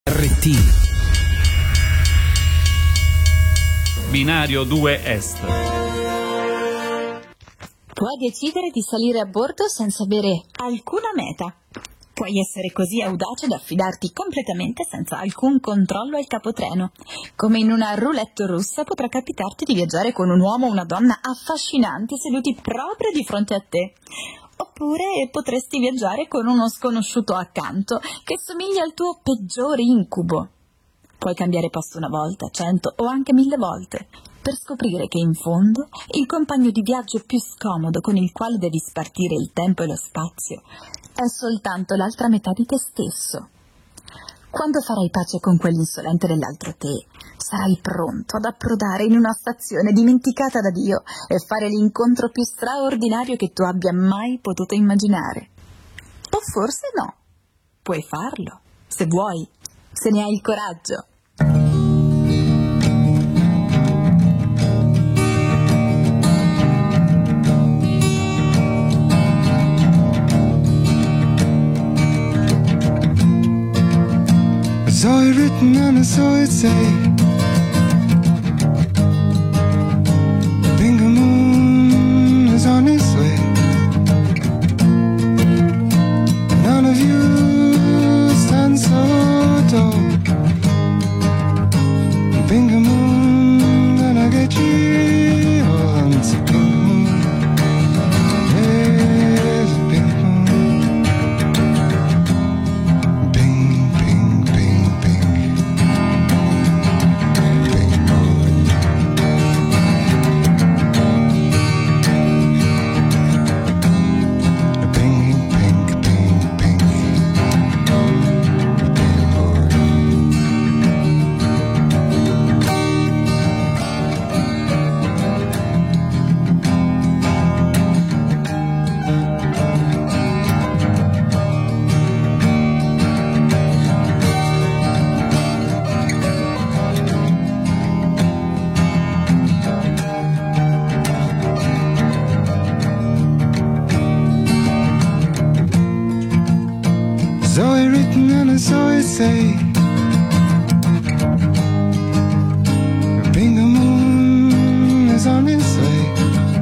RT. Binario 2 Est. Puoi decidere di salire a bordo senza avere alcuna meta. Puoi essere così audace da affidarti completamente senza alcun controllo al capotreno. Come in una roulette russa potrà capitarti di viaggiare con un uomo o una donna affascinanti seduti proprio di fronte a te. Oppure potresti viaggiare con uno sconosciuto accanto che somiglia al tuo peggiore incubo. Puoi cambiare posto una volta, 100 o anche 1000 volte, per scoprire che in fondo il compagno di viaggio più scomodo con il quale devi spartire il tempo e lo spazio è soltanto l'altra metà di te stesso. Quando farai pace con quell'insolente dell'altro te, sarai pronto ad approdare in una stazione dimenticata da Dio e fare l'incontro più straordinario che tu abbia mai potuto immaginare. O forse no. Puoi farlo, se vuoi, se ne hai il coraggio. I saw it written and I saw it say, Bingo Moon is on his way. None of you stand so tall. Bingo Moon, gonna get you once a Bingo Moon. Yes, Bingo Moon. Bing, bing, bing, bing. Bing Moon. Bing, bing, bing, bing. Bing Moon. Saw it written and I saw it say, Bingo Moon is on his way.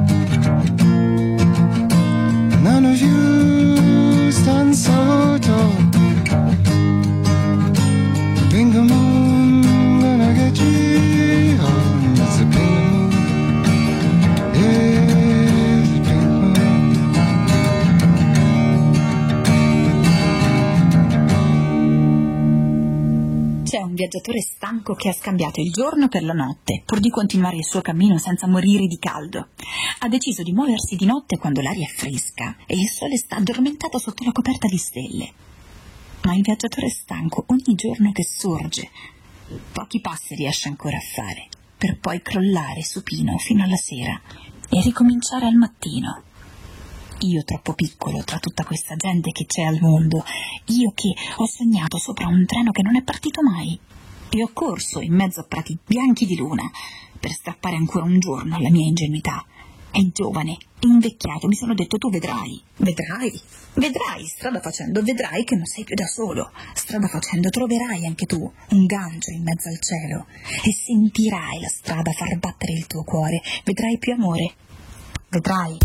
None of you stand so tall. Bingo Moon, gonna get you home. It's a Bingo Moon. Yes, Bingo Moon. C'è un viaggiatore stanco che ha scambiato il giorno per la notte, pur di continuare il suo cammino senza morire di caldo. Ha deciso di muoversi di notte quando l'aria è fresca e il sole sta addormentato sotto la coperta di stelle. Ma il viaggiatore stanco, ogni giorno che sorge, pochi passi riesce ancora a fare, per poi crollare supino fino alla sera e ricominciare al mattino. Io troppo piccolo tra tutta questa gente che c'è al mondo, io che ho sognato sopra un treno che non è partito mai, e ho corso in mezzo a prati bianchi di luna per strappare ancora un giorno alla mia ingenuità. E giovane, invecchiato, mi sono detto: tu vedrai, strada facendo, vedrai che non sei più da solo, strada facendo troverai anche tu un gancio in mezzo al cielo e sentirai la strada far battere il tuo cuore, vedrai più amore, vedrai.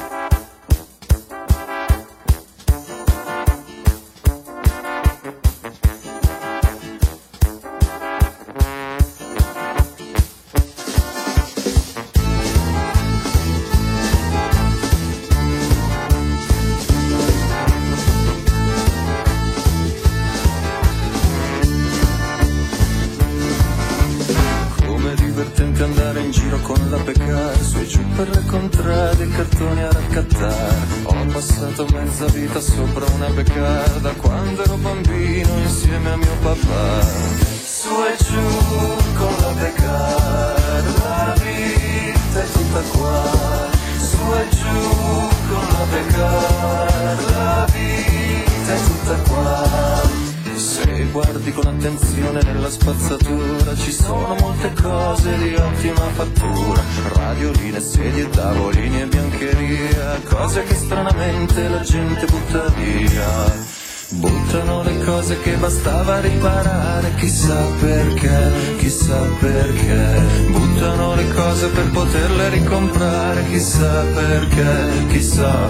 Andare in giro con la Becar, su e giù per le contrade, i cartoni a raccattare. Ho passato mezza vita sopra una Becar, da quando ero bambino insieme a mio papà. Su e giù con la Becar, la vita è tutta qua. Su e giù con la Becar, la vita è tutta qua. Se guardi con attenzione nella spazzatura ci sono molte cose di ottima fattura, radioline, sedie, tavolini e biancheria, cose che stranamente la gente butta via. Buttano le cose che bastava riparare, chissà perché. Buttano le cose per poterle ricomprare, chissà perché.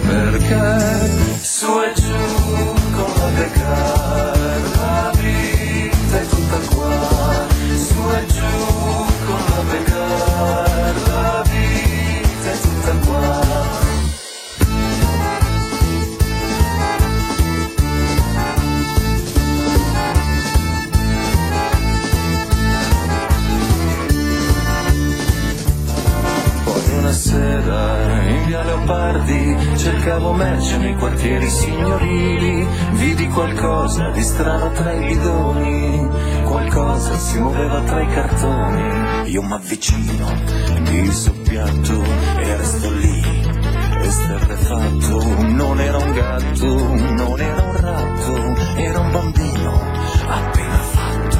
Su e giù con la beccare, la vita è tutta qua. Su e giù con la beccare, la vita è tutta qua. Una sera in via Leopardi cercavo merce nei quartieri signorili, vidi qualcosa di strano tra i bidoni, qualcosa si muoveva tra i cartoni. Io m'avvicino, mi soppiatto e resto lì, esterrefatto. Non era un gatto, non era un ratto, era un bambino appena fatto.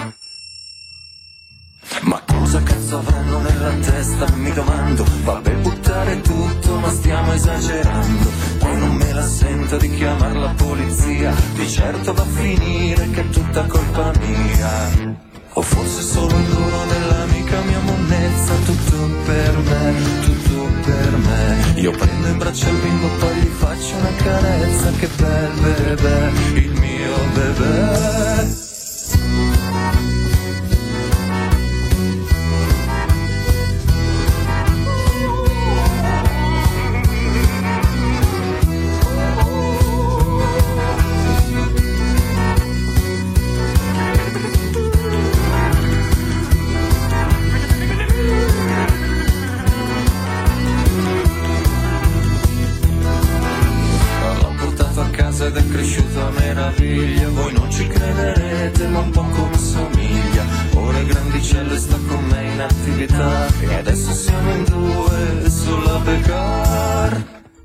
Ma cosa cazzo avranno nella testa, mi domando. Vabbè, buttare tutto, ma stiamo esagerando. Poi non me la sento di chiamar la polizia, di certo va a finire che è tutta colpa mia. O forse solo il dono dell'amica mia monnezza. Tutto per me. Io prendo in braccio il bimbo, poi gli faccio una carezza. Che bel bebè, il mio bebè. Ed è cresciuto a meraviglia, voi non ci crederete ma un po' come somiglia. Ora è grandicello e sta con me in attività, e adesso siamo in due sulla becar.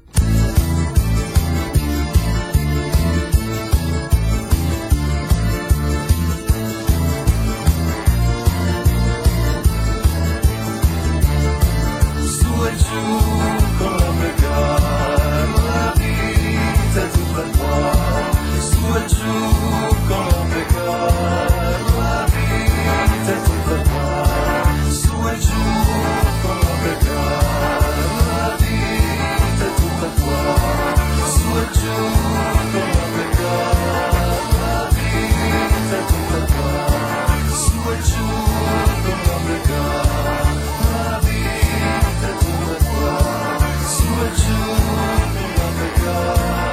Su e giù con la becar, la vita è tutta qua. Su e giù con la becar, la vita è tutta qua. Su e giù con la becar, la vita è tutta qua. Su e giù con la becar, la vita è tutta qua. Su e giù con la becar, la vita è tutta qua. Su e giù con la becar.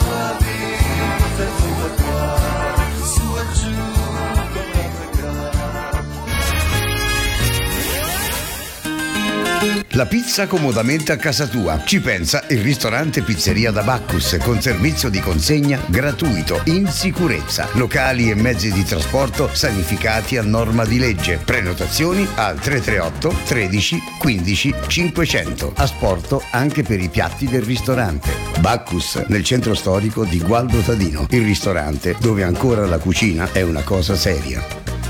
La pizza comodamente a casa tua. Ci pensa il ristorante Pizzeria da Bacchus, con servizio di consegna gratuito, in sicurezza. Locali e mezzi di trasporto sanificati a norma di legge. Prenotazioni al 338 13 15 500. Asporto anche per i piatti del ristorante. Bacchus, nel centro storico di Gualdo Tadino. Il ristorante dove ancora la cucina è una cosa seria.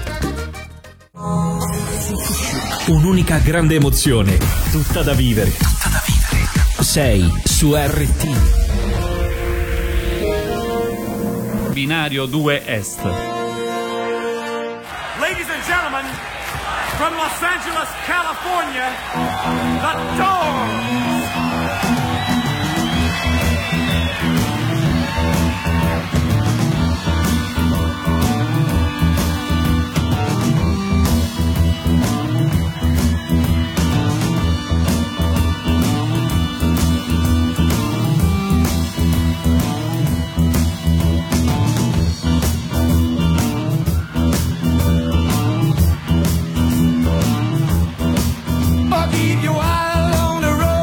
Un'unica grande emozione, tutta da vivere. Sei su RT. Binario 2 Est. Ladies and gentlemen, from Los Angeles, California, the Doors. I'll keep you out on the road.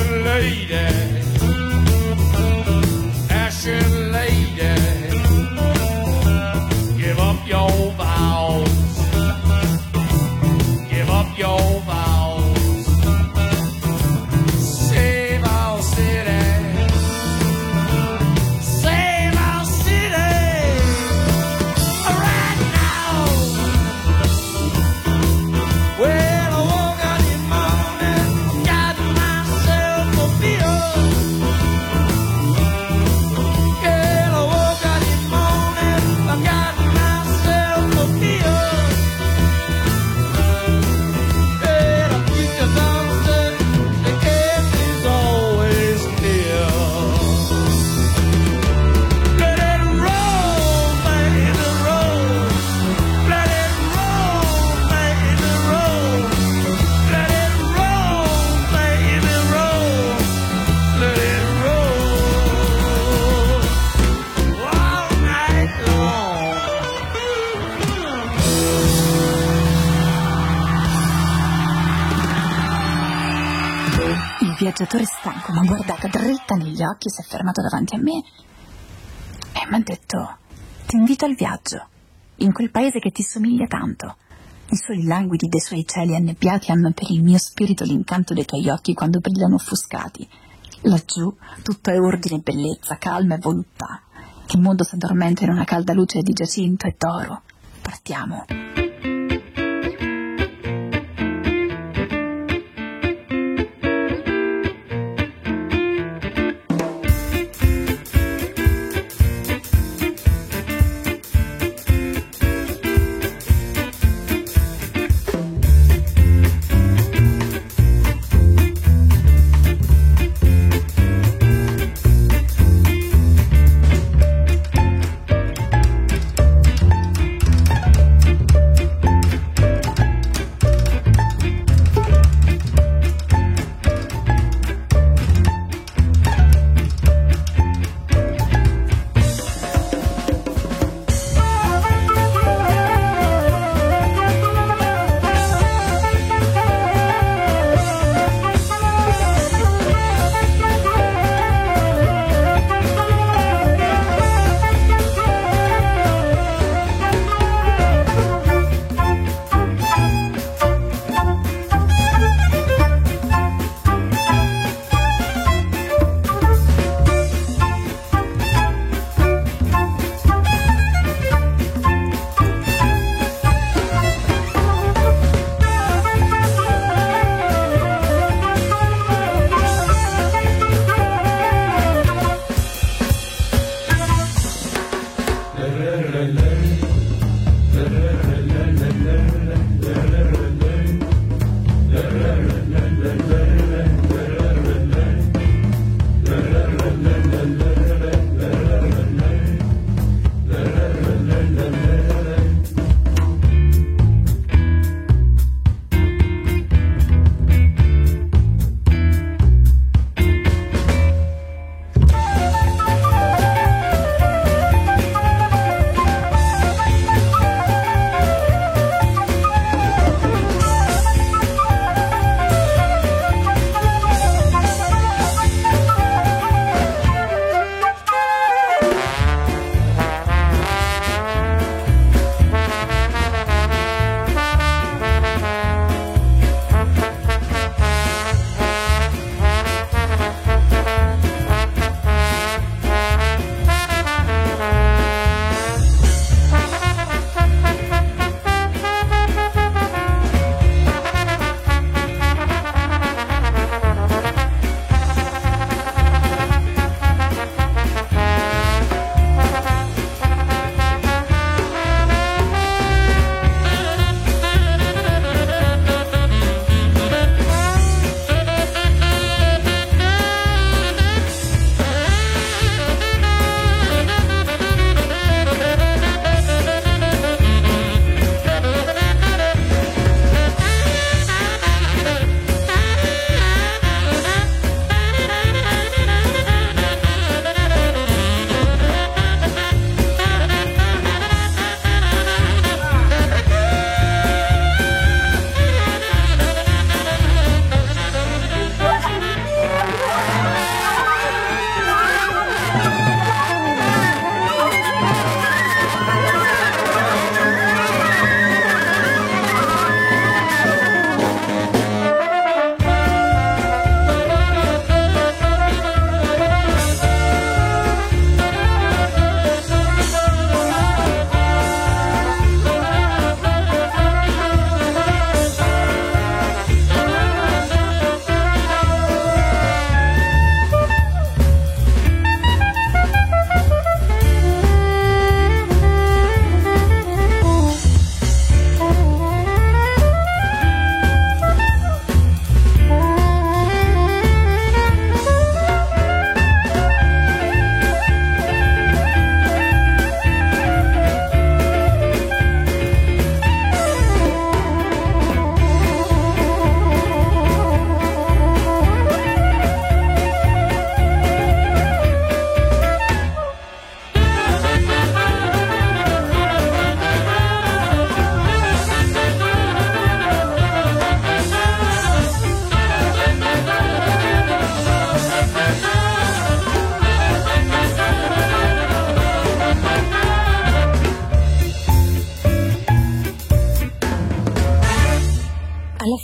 Ashen lady, give up your vows. Give up your vows. Save our city. Save our city right now. Well, I woke up this morning, got myself a beer. Girl, I woke up this morning, I got myself a beer. And I think the doctor, the end is always near. Let it roll, baby, roll. Let it roll, baby, roll. Let it roll, baby, roll. Let it roll all night long. Il viaggiatore stanco mi ha guardata dritta negli occhi e si è fermato davanti a me e mi ha detto: ti invito al viaggio, in quel paese che ti somiglia tanto. I soli languidi dei suoi cieli annebbiati hanno per il mio spirito l'incanto dei tuoi occhi quando brillano offuscati. Laggiù tutto è ordine e bellezza, calma e voluttà. Il mondo si addormenta in una calda luce di giacinto e d'oro. Partiamo.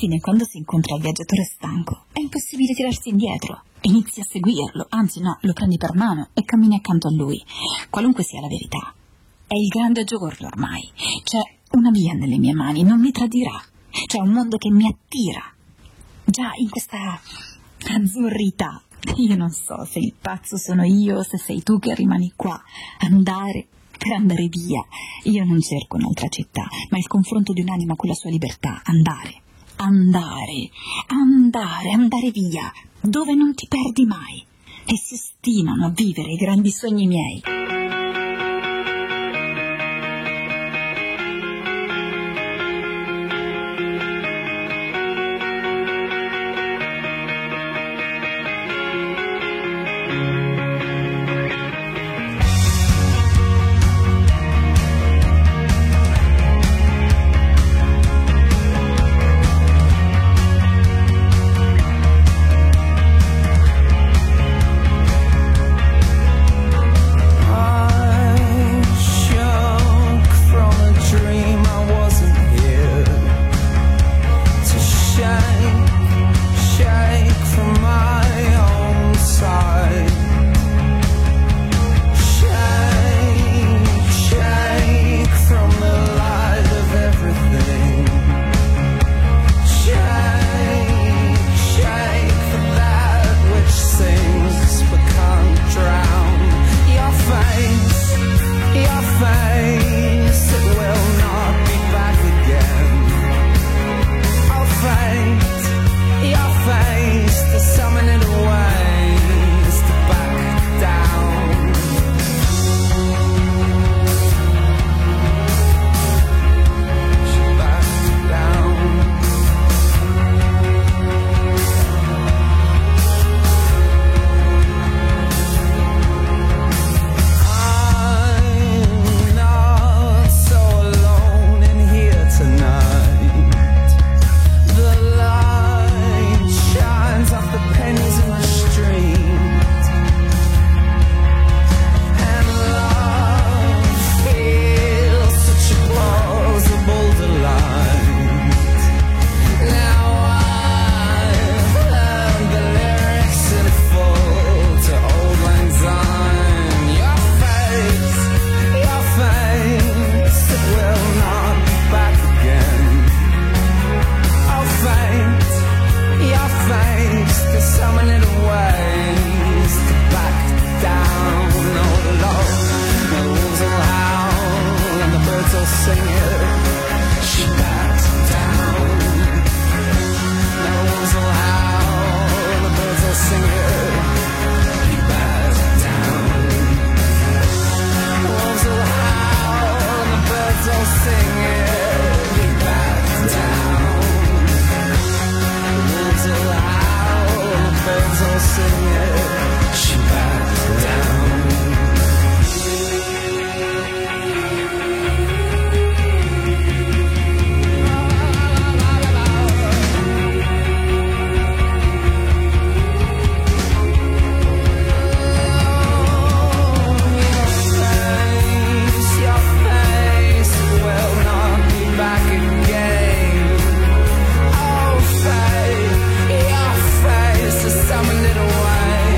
fine, quando si incontra il viaggiatore stanco, è impossibile tirarsi indietro. Inizi a seguirlo, anzi no, lo prendi per mano e cammini accanto a lui, qualunque sia la verità. È il grande giorno ormai. C'è una via nelle mie mani, non mi tradirà. C'è un mondo che mi attira. Già in questa azzurrità. Io non so se il pazzo sono io o se sei tu che rimani qua. Andare per andare via. Io non cerco un'altra città, ma il confronto di un'anima con la sua libertà. Andare via, dove non ti perdi mai. E si ostinano a vivere i grandi sogni miei. Summoned it away.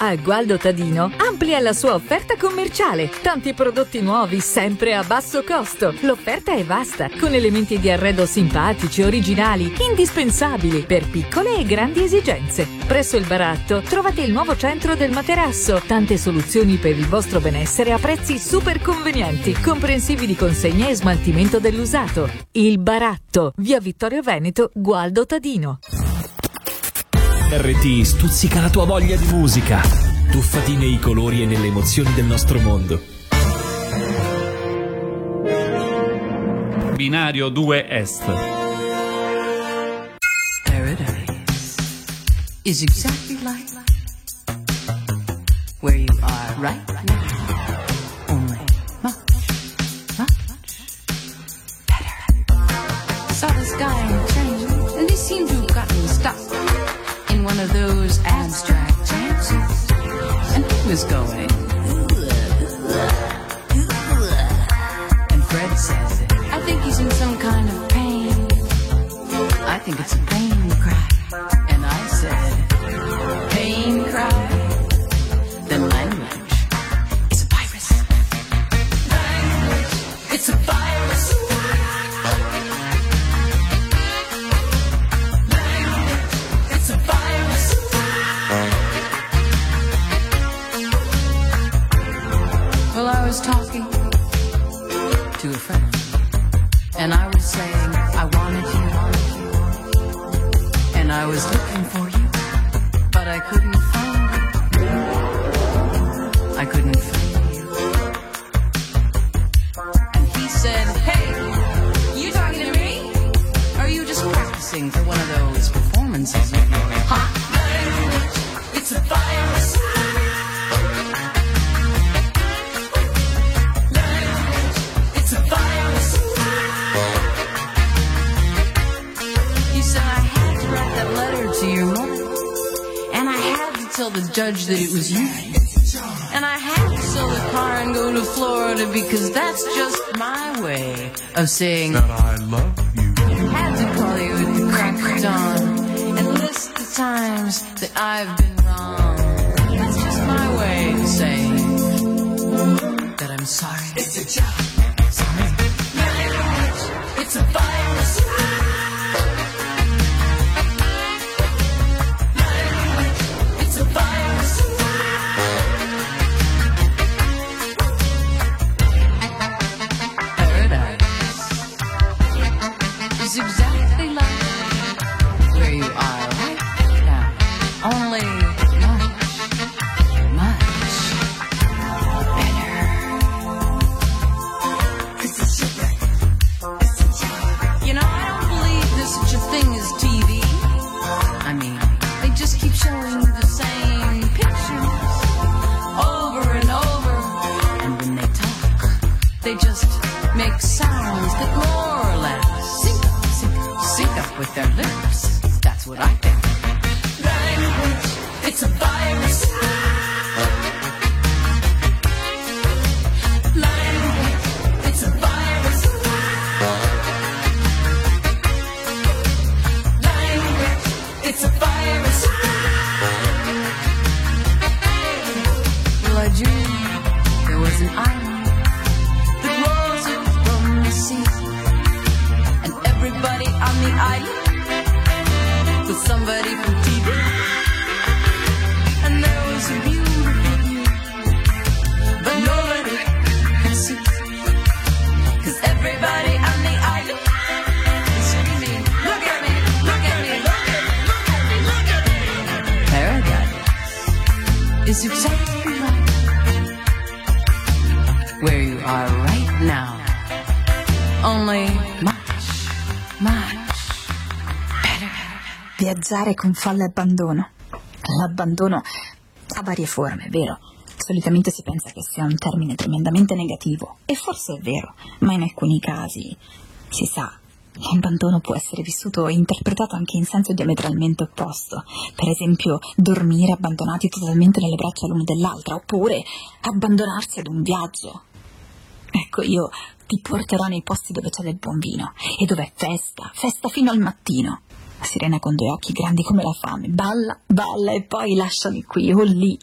A Gualdo Tadino amplia la sua offerta commerciale. Tanti prodotti nuovi, sempre a basso costo. L'offerta è vasta, con elementi di arredo simpatici, originali, indispensabili per piccole e grandi esigenze. Presso il Baratto trovate il nuovo centro del materasso. Tante soluzioni per il vostro benessere a prezzi super convenienti, comprensivi di consegna e smaltimento dell'usato. Il Baratto, via Vittorio Veneto, Gualdo Tadino. RT stuzzica la tua voglia di musica. Tuffati nei colori e nelle emozioni del nostro mondo. Binario 2 Est. Paradise is exactly like where you are right now. Only much better. Saw this guy in the train, and he seemed to have gotten stuck in one of those abstract dances, and he was going. And Fred says, I think he's in some kind of pain. I think it's a pain cry. And I said, pain cry? Then language is a virus. Language, it's a virus. Language, it's a virus. Well, I was talking to a friend, and I was saying I wanted you, and I was looking for you, but I couldn't find you. I couldn't find you. And he said, hey, you talking to me? Or are you just practicing for one of those performances of yours? Hot language, it's a virus. To your mother, and I had to tell the judge that it was you, and I had to sell the car and go to Florida because that's just my way of saying that I love you. I had to call you at the crack of dawn and list the times that I've been wrong. That's just my way of saying that I'm sorry. It's a job. Sorry. Language, it's a virus. Exactly like where you are right now, only much better. You know, I don't believe there's such a thing as TV. I mean, they just keep showing the same pictures over and over, and when they talk, they just make sounds that more or less sync up with their lips. That's what I think. Language, it's a virus. Language, it's a virus. Language, it's a virus. Well, I dreamed there was an island that rose up from the sea. Everybody on the island was somebody from TV, and there was a beautiful view, but nobody could see, 'cause everybody on the island is screaming, look at me, look at me, look at me, look at me, look at me. Paradise is exactly like where you are right now, only Viaggiare con folle abbandono. L'abbandono ha varie forme, è vero. Solitamente si pensa che sia un termine tremendamente negativo, e forse è vero, ma in alcuni casi, si sa, l'abbandono può essere vissuto e interpretato anche in senso diametralmente opposto. Per esempio, dormire abbandonati totalmente nelle braccia l'uno dell'altra, oppure abbandonarsi ad un viaggio. Ecco, io ti porterò nei posti dove c'è del buon vino e dove è festa fino al mattino. Sirena con due occhi grandi come la fame, balla, balla e poi lasciami qui o lì.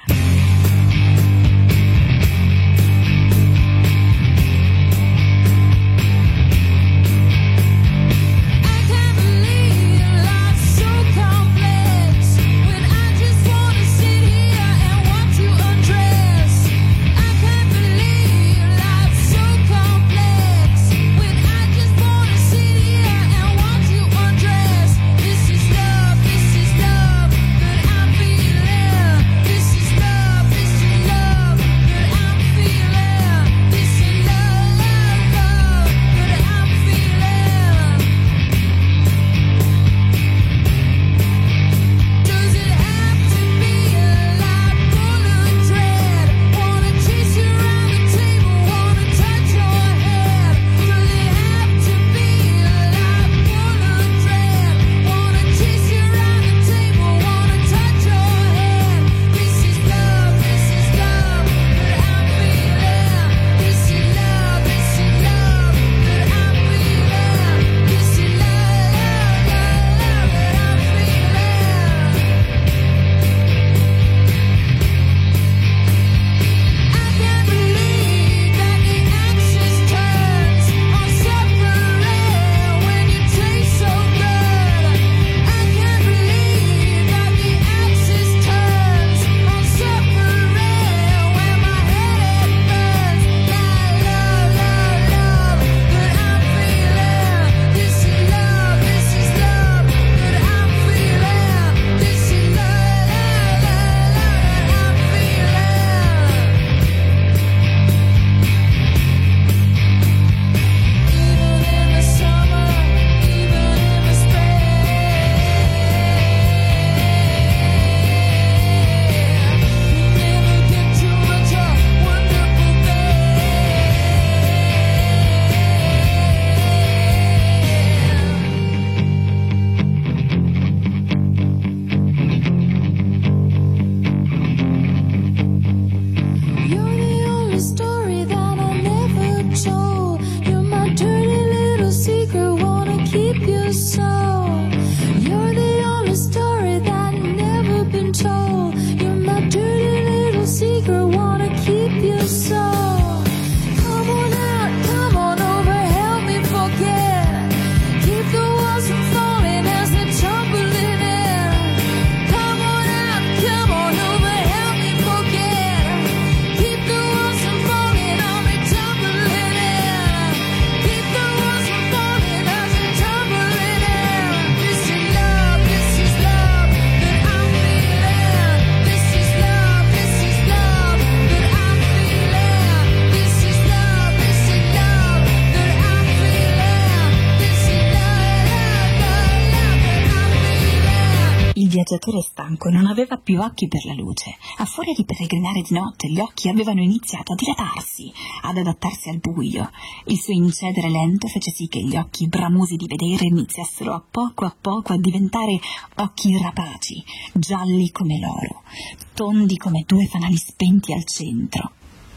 Il viaggiatore stanco non aveva più occhi per la luce. A furia di peregrinare di notte, gli occhi avevano iniziato a dilatarsi, ad adattarsi al buio. Il suo incedere lento fece sì che gli occhi bramosi di vedere iniziassero a poco a diventare occhi rapaci, gialli come l'oro, tondi come due fanali spenti al centro.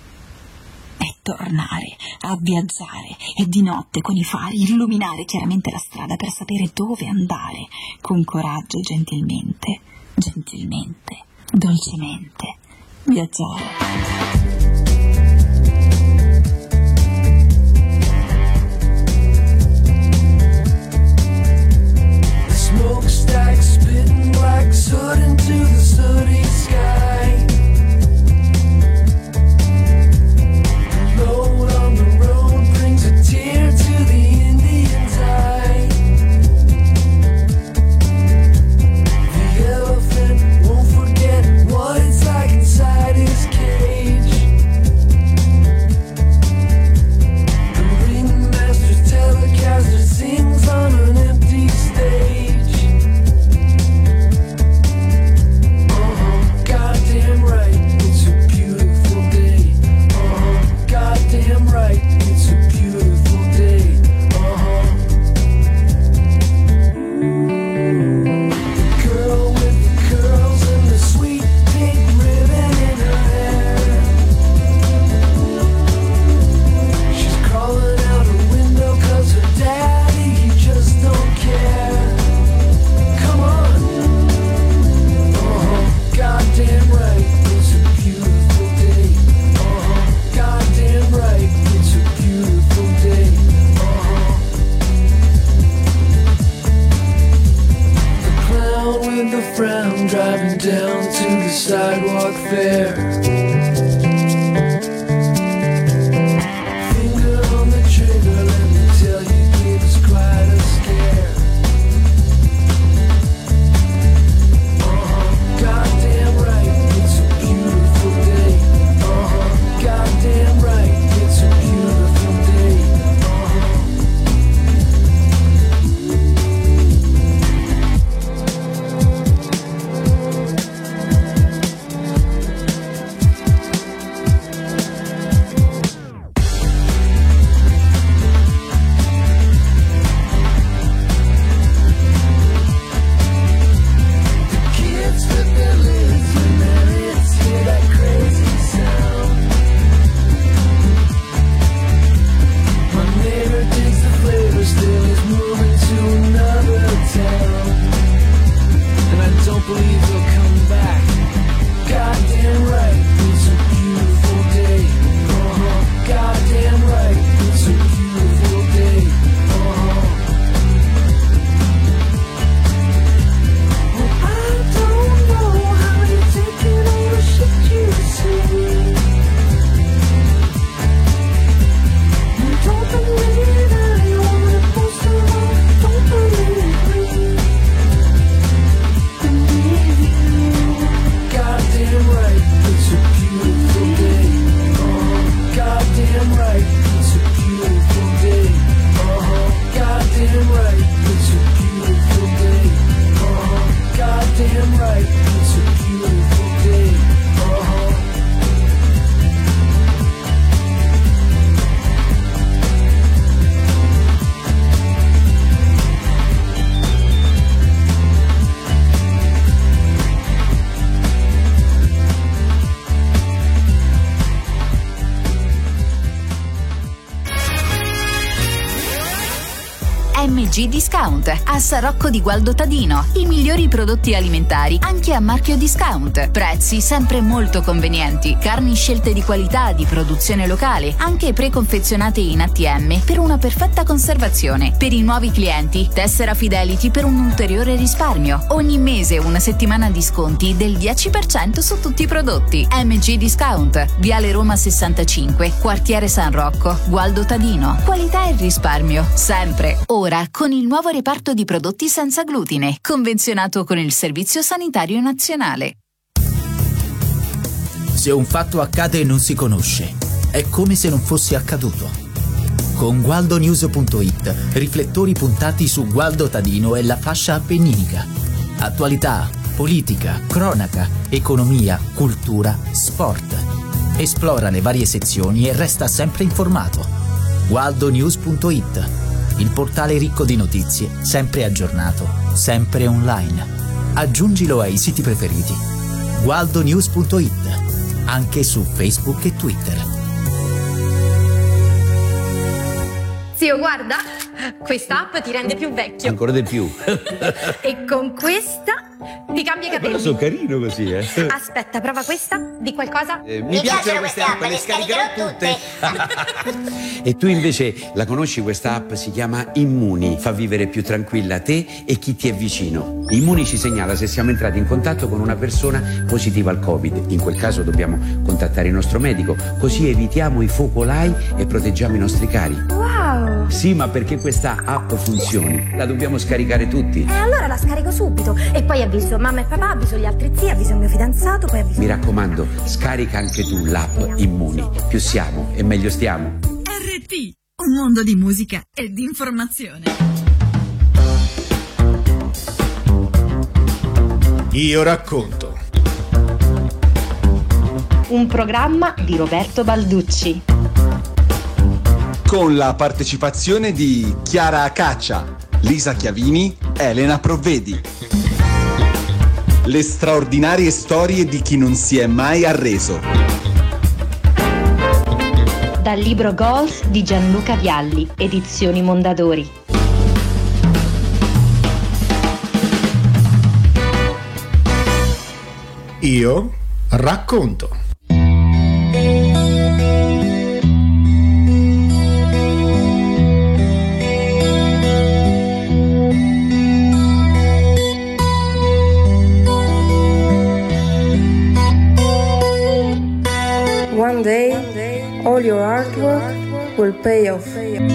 E tornare a viaggiare e di notte con i fari illuminare chiaramente la strada per sapere dove andare, con coraggio, gentilmente, dolcemente viaggiare. Smokestack spitting black soot into the sooty sky. The load on the road brings a tear to the Indian's eye. The elephant won't forget what it's like inside his cage. MG Discount, a San Rocco di Gualdo Tadino. I migliori prodotti alimentari anche a marchio discount. Prezzi sempre molto convenienti. Carni scelte di qualità, di produzione locale, anche preconfezionate in ATM per una perfetta conservazione. Per i nuovi clienti, tessera Fidelity per un ulteriore risparmio. Ogni mese una settimana di sconti del 10% su tutti i prodotti. MG Discount, Viale Roma 65, Quartiere San Rocco, Gualdo Tadino. Qualità e risparmio, sempre. Ora con il nuovo reparto di prodotti senza glutine, convenzionato con il Servizio Sanitario Nazionale. Se un fatto accade e non si conosce, è come se non fosse accaduto. Con GualdoNews.it, riflettori puntati su Gualdo Tadino e la fascia appenninica. Attualità, politica, cronaca, economia, cultura, sport. Esplora le varie sezioni e resta sempre informato. GualdoNews.it, il portale ricco di notizie, sempre aggiornato, sempre online. Aggiungilo ai siti preferiti. GualdoNews.it, anche su Facebook e Twitter. Zio, guarda, questa app ti rende più vecchio. Ancora di più. E con questa ti cambia i capelli. Sono carino così, Aspetta, prova questa. Di qualcosa? Mi piacciono queste app, le scaricherò tutte. E tu invece la conosci questa app? Si chiama Immuni. Fa vivere più tranquilla te e chi ti è vicino. Immuni ci segnala se siamo entrati in contatto con una persona positiva al Covid. In quel caso dobbiamo contattare il nostro medico, così evitiamo i focolai e proteggiamo i nostri cari. Wow! Sì, ma perché questa app funzioni, la dobbiamo scaricare tutti. Allora la scarico subito. E poi avviso mamma e papà, avviso gli altri zii, avviso il mio fidanzato, poi avviso... Mi raccomando, scarica anche tu l'app Immuni. Più siamo e meglio stiamo. RT, un mondo di musica e di informazione. Io racconto. Un programma di Roberto Balducci. Con la partecipazione di Chiara Acaccia, Lisa Chiavini, Elena Provvedi. Le straordinarie storie di chi non si è mai arreso. Dal libro Goals di Gianluca Vialli, edizioni Mondadori. Io racconto. One day, all your hard work will pay off.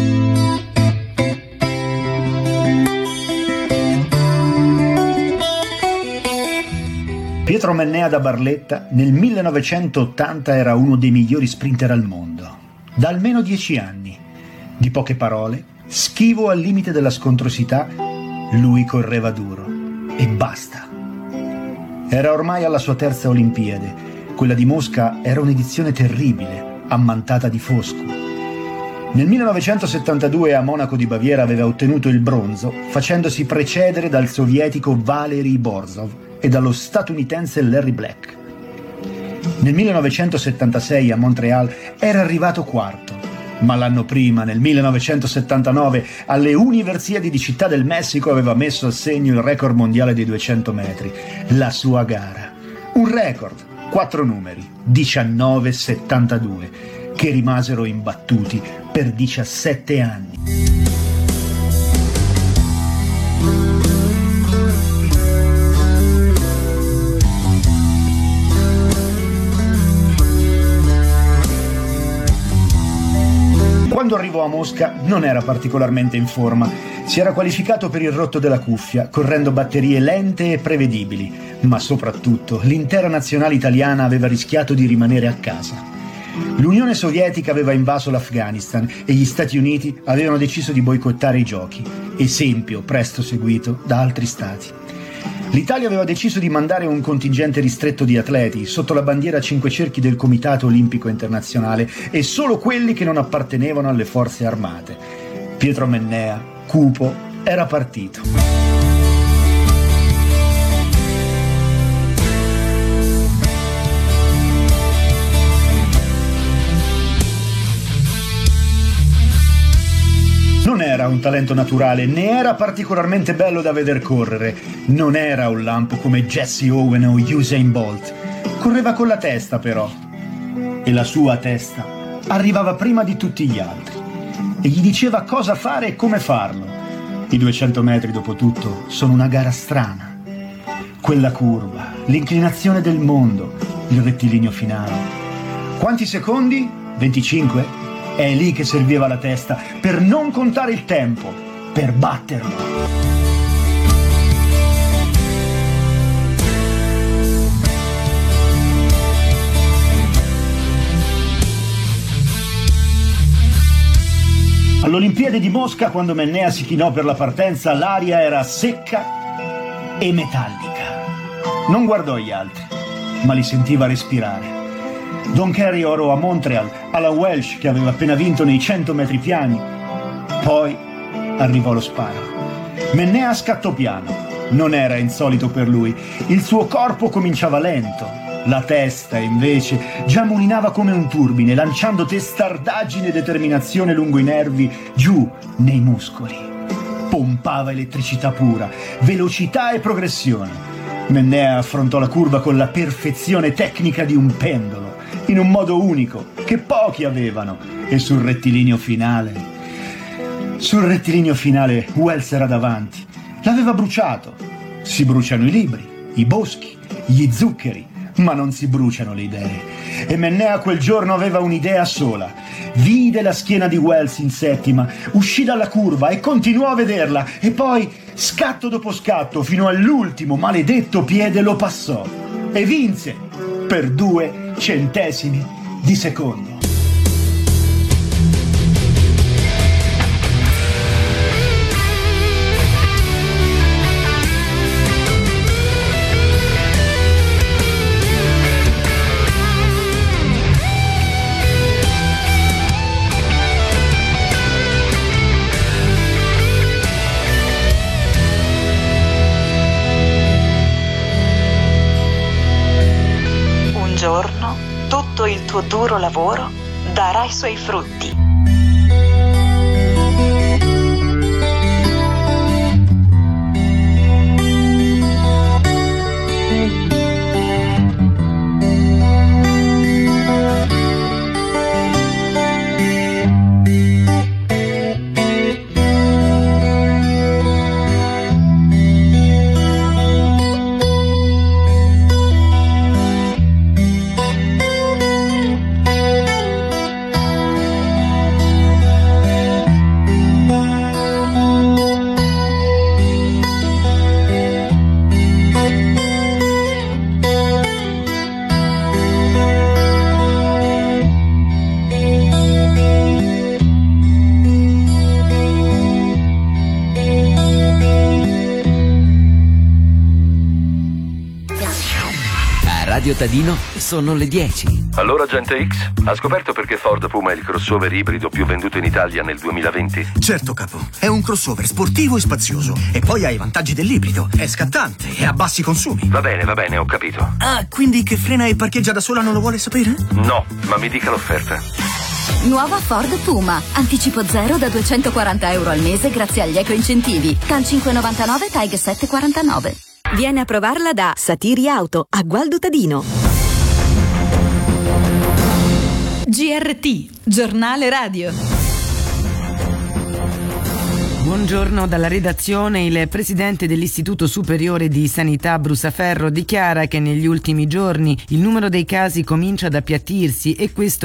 Pietro Mennea da Barletta nel 1980 era uno dei migliori sprinter al mondo. Da almeno 10 anni. Di poche parole, schivo al limite della scontrosità, lui correva duro. E basta. Era ormai alla sua terza Olimpiade. Quella di Mosca era un'edizione terribile, ammantata di fosco. Nel 1972 a Monaco di Baviera aveva ottenuto il bronzo, facendosi precedere dal sovietico Valery Borzov e dallo statunitense Larry Black. Nel 1976 a Montreal era arrivato quarto, ma l'anno prima, nel 1979, alle Universiadi di Città del Messico aveva messo a segno il record mondiale dei 200 metri, la sua gara. Un record, 4 numeri, 1972, che rimasero imbattuti per 17 anni. Quando arrivò a Mosca non era particolarmente in forma. Si era qualificato per il rotto della cuffia, correndo batterie lente e prevedibili, ma soprattutto l'intera nazionale italiana aveva rischiato di rimanere a casa. L'Unione Sovietica aveva invaso l'Afghanistan e gli Stati Uniti avevano deciso di boicottare i giochi, esempio presto seguito da altri stati. L'Italia aveva deciso di mandare un contingente ristretto di atleti sotto la bandiera a 5 cerchi del Comitato Olimpico Internazionale e solo quelli che non appartenevano alle forze armate. Pietro Mennea, cupo, era partito. Non era un talento naturale, né era particolarmente bello da veder correre. Non era un lampo come Jesse Owen o Usain Bolt. Correva con la testa però. E la sua testa arrivava prima di tutti gli altri. E gli diceva cosa fare e come farlo. I 200 metri, dopo tutto, sono una gara strana. Quella curva, l'inclinazione del mondo, il rettilineo finale. Quanti secondi? 25? È lì che serviva la testa, per non contare il tempo, per batterlo. All'Olimpiade di Mosca, quando Mennea si chinò per la partenza, l'aria era secca e metallica. Non guardò gli altri, ma li sentiva respirare. Don Kerry oro a Montreal, Alan Welsh che aveva appena vinto nei 100 metri piani. Poi arrivò lo sparo. Mennea scattò piano. Non era insolito per lui. Il suo corpo cominciava lento. La testa, invece, già mulinava come un turbine, lanciando testardaggine e determinazione lungo i nervi, giù nei muscoli. Pompava elettricità pura, velocità e progressione. Mennea affrontò la curva con la perfezione tecnica di un pendolo, in un modo unico, che pochi avevano. E sul rettilineo finale Wells era davanti. L'aveva bruciato. Si bruciano i libri, i boschi, gli zuccheri, ma non si bruciano le idee. E Mennea quel giorno aveva un'idea sola. Vide la schiena di Wells in settima, uscì dalla curva e continuò a vederla, e poi, scatto dopo scatto, fino all'ultimo maledetto piede lo passò e vinse per 2 centesimi di secondo. Tutto il tuo duro lavoro darà i suoi frutti. Radio Tadino sono le 10. Allora, Gente X, ha scoperto perché Ford Puma è il crossover ibrido più venduto in Italia nel 2020? Certo, capo. È un crossover sportivo e spazioso. E poi ha i vantaggi dell'ibrido. È scattante e ha bassi consumi. Va bene, ho capito. Ah, quindi che frena e parcheggia da sola non lo vuole sapere? No, ma mi dica l'offerta. Nuova Ford Puma. Anticipo zero da €240 al mese grazie agli eco-incentivi. TAN 5,99, TAG 7,49. Viene a provarla da Satiri Auto a Gualdo Tadino. GRT, giornale radio. Buongiorno dalla redazione. Il presidente dell'Istituto Superiore di Sanità Brusaferro dichiara che negli ultimi giorni il numero dei casi comincia ad appiattirsi e questo